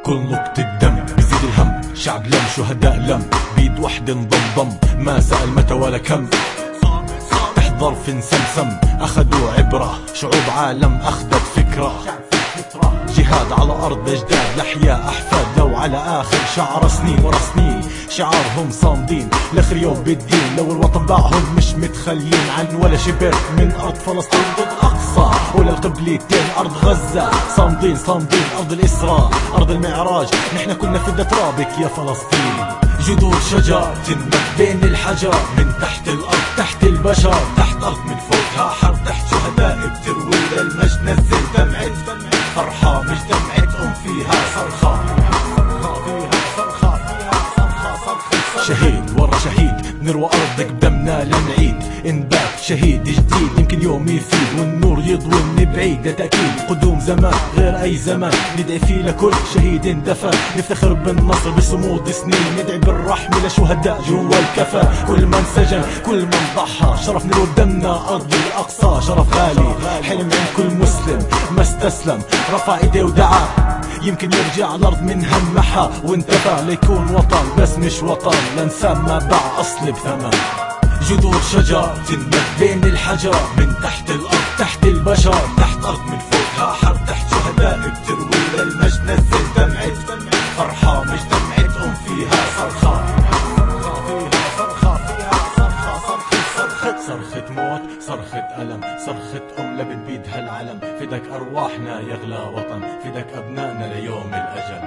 كل نقطة دم بزيد الهم، شعب لم شهداء لم بيد وحد انضم ما سأل متى ولا كم، احضر في سمسم أخذوا عبرة، شعوب عالم أخذت فكرة، جهاد على أرض أجداد لأحياء أحفاد، لو على آخر شعر سنين ورا سنين شعارهم صامدين لآخر يوم بالدين، لو الوطن باعهم مش متخلين عن ولا شبر من أرض فلسطين ضد أقصى ولا القبلتين أرض غزة، صامدين صامدين أرض الإسراء أرض المعراج، نحن كنا في ترابك يا فلسطين، جذور شجر تنبت بين الحجر، من تحت الأرض تحت البشر، تحت أرض من فوقها حرب، تحت شهداء بتروي للمجد نزل دمعة فرحة مش دمعة فيها صرخة، شهيد ورا شهيد نروى أرضك بدمنا لنعيد، انبات شهيد جديد يمكن يوم يفيد والنور يضوي من بعيد، ده تأكيد قدوم زمان غير أي زمان، ندعي فيه لكل شهيد اندفن، نفتخر بالنصر بصمود سنين، ندعي بالرحمة لشهداء جوا الكفا، كل من سجن كل من ضحى، شرف نروى بدمنا أرض الأقصى، شرف غالي حلم عند كل مسلم ما استسلم، رفع ايديه ودعا يمكن يرجع الأرض من همها وانتفى، ليكون وطن بس مش وطن لنسام ما باع أصل بثمن، جذور شجر تنبت بين الحجر، من تحت الأرض تحت البشر، تحت أرض من فوقها حرب، تحت شهداء بتروي للمجد نزل دمعة فرحة مش دمعة فيها صرخة، صرخة موت صرخة ألم، صرخة لبن بيدها العلم، فدك أرواحنا يغلى وطن، فدك أبنائنا ليوم الأجل.